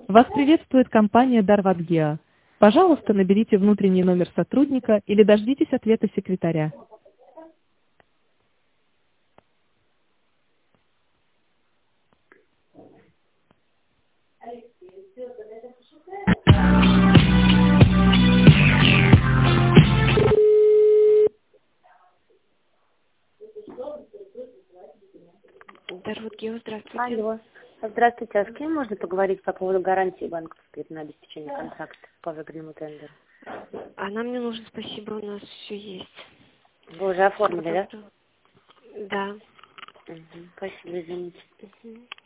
Вас приветствует компания Дарват-Геа. Пожалуйста, наберите внутренний номер сотрудника или дождитесь ответа секретаря. Дарват-Геа, здравствуйте. Алло. Здравствуйте. А с кем можно поговорить по поводу гарантии банковской на обеспечение контракта по выгодному тендеру? А нам не нужно, спасибо, у нас все есть. Вы уже оформили, да? Да. Угу. Спасибо, извините. Мгм.